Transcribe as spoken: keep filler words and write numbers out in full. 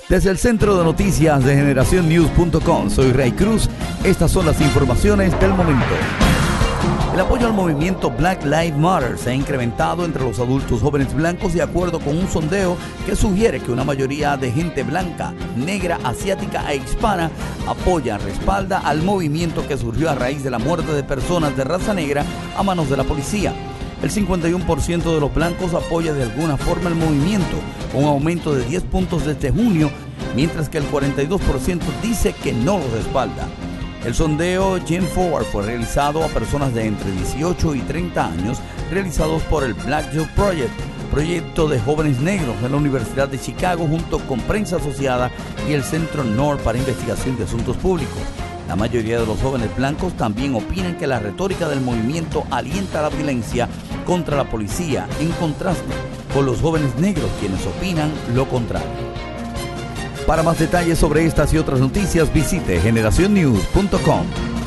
Desde el Centro de Noticias de Generación News punto com, soy Ray Cruz. Estas son las informaciones del momento. El apoyo al movimiento Black Lives Matter se ha incrementado entre los adultos jóvenes blancos de acuerdo con un sondeo que sugiere que una mayoría de gente blanca, negra, asiática e hispana apoya, respalda al movimiento que surgió a raíz de la muerte de personas de raza negra a manos de la policía. El cincuenta y uno por ciento de los blancos apoya de alguna forma el movimiento, un aumento de diez puntos desde junio, mientras que el cuarenta y dos por ciento dice que no lo respalda. El sondeo Gen Forward fue realizado a personas de entre dieciocho y treinta años, realizados por el Black Youth Project, proyecto de jóvenes negros de la Universidad de Chicago junto con Prensa Asociada y el Centro North para Investigación de Asuntos Públicos. La mayoría de los jóvenes blancos también opinan que la retórica del movimiento alienta la violencia contra la policía, en contraste con los jóvenes negros quienes opinan lo contrario. Para más detalles sobre estas y otras noticias, visite generación news punto com.